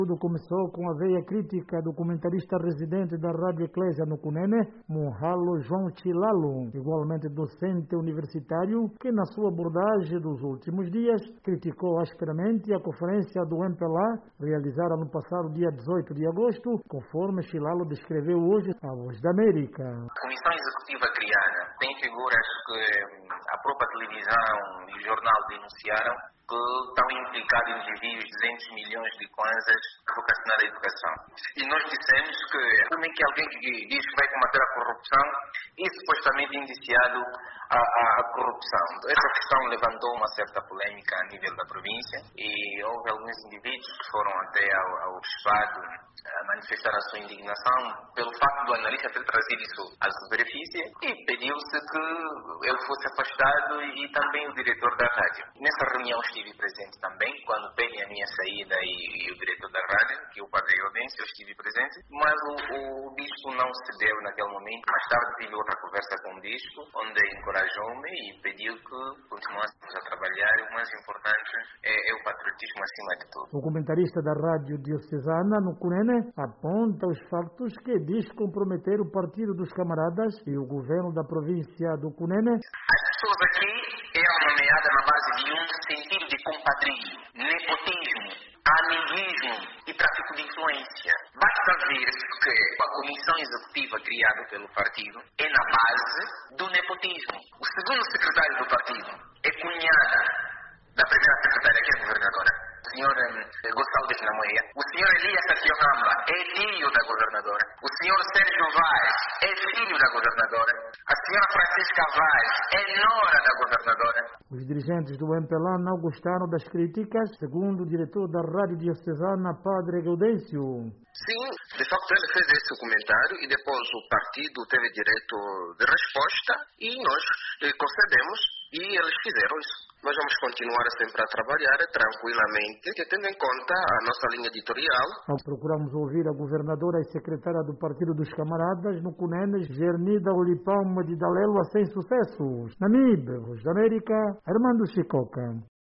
Tudo começou com a veia crítica do comentarista residente da Rádio Eclésia no Cunene, Monhalo João Chilalo, igualmente docente universitário, que na sua abordagem dos últimos dias criticou asperamente a conferência do MPLA, realizada no passado dia 18 de agosto, conforme Chilalo descreveu hoje à Voz da América. A comissão executiva criada tem figuras que a própria televisão e o jornal denunciaram, que estão implicados em desvios de 200 milhões de kwanzas vocacionados à educação. E nós dissemos que como é que alguém que diz que vai combater a corrupção é supostamente indiciado a corrupção. Essa questão levantou uma certa polêmica a nível da província e houve alguns indivíduos que foram até ao bispado manifestar a sua indignação pelo facto do analista ter trazido isso à superfície e pediu-se que ele fosse afastado e também o diretor da rádio. Nessa reunião estive presente também, quando pedem a minha saída e o diretor da rádio, que é o padre Gaudêncio, eu estive presente, mas o bispo não cedeu naquele momento. Mais tarde tive outra conversa com o bispo, onde encorajou-me e pediu que continuássemos a trabalhar e o mais importante é o patriotismo acima de tudo. O comentarista da Rádio Diocesana no Cunene aponta os factos que diz comprometer o Partido dos Camaradas e o governo da província do Cunene. As pessoas aqui eram nomeadas na base de um sentido de compadrio, nepotismo, amiguismo e tráfico de influência. Basta ver que a comissão executiva criada pelo partido é na base do nepotismo. O segundo secretário do partido é cunhada da primeira secretária, que é a governadora, o senhor Gonçalves Namoia. O senhor Elias Satiohamba é tio da governadora. O senhor Sérgio Vaz é filho da governadora. A senhora Francisca Vaz é nora da governadora. Os dirigentes do MPLA não gostaram das críticas, segundo o diretor da Rádio Diocesana, Padre Gaudêncio. Sim, de facto ele fez esse comentário e depois o partido teve direito de resposta e nós concedemos e eles fizeram isso. Nós vamos continuar sempre a trabalhar tranquilamente, tendo em conta a nossa linha editorial. Procuramos ouvir a governadora e secretária do Partido dos Camaradas no Cunene, Gernida Olipão Medidalelo, sem sucessos. Na MIB, Voz da América, Armando Chicoca.